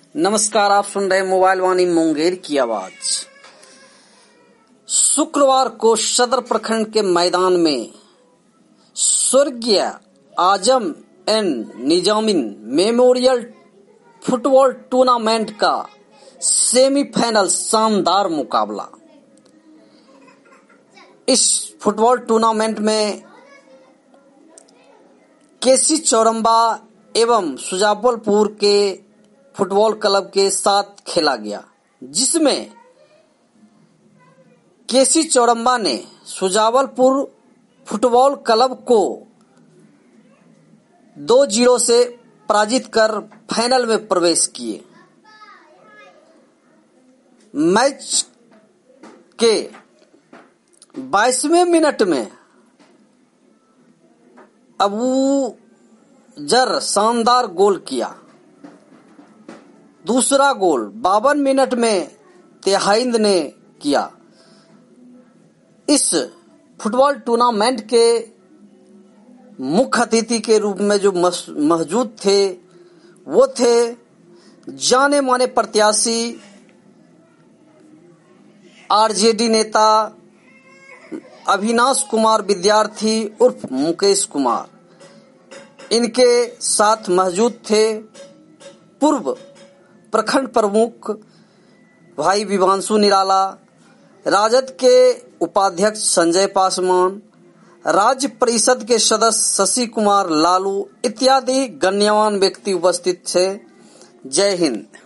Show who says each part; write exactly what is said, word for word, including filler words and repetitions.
Speaker 1: नमस्कार, आप सुन रहे मोबाइल वाणी मुंगेर की आवाज। शुक्रवार को सदर प्रखंड के मैदान में स्वर्गीय आजम एन निजामिन मेमोरियल फुटबॉल टूर्नामेंट का सेमीफाइनल शानदार मुकाबला। इस फुटबॉल टूर्नामेंट में केसी चौरंबा एवं सुजावलपुर के फुटबॉल क्लब के साथ खेला गया, जिसमें केसी चौरंबा ने सुजावलपुर फुटबॉल क्लब को दो जीरो से पराजित कर फाइनल में प्रवेश किए। मैच के बाईसवें मिनट में अबू जर शानदार गोल किया। दूसरा गोल बावन मिनट में तेहाइंद ने किया। इस फुटबॉल टूर्नामेंट के मुख्य अतिथि के रूप में जो मौजूद थे वो थे जाने माने प्रत्याशी आरजेडी नेता अविनाश कुमार विद्यार्थी उर्फ मुकेश कुमार। इनके साथ मौजूद थे पूर्व प्रखंड प्रमुख भाई विवांशु निराला, राजद के उपाध्यक्ष संजय पासवान, राज्य परिषद के सदस्य शशि कुमार लालू इत्यादि गण्यमान्य व्यक्ति उपस्थित थे। जय हिंद।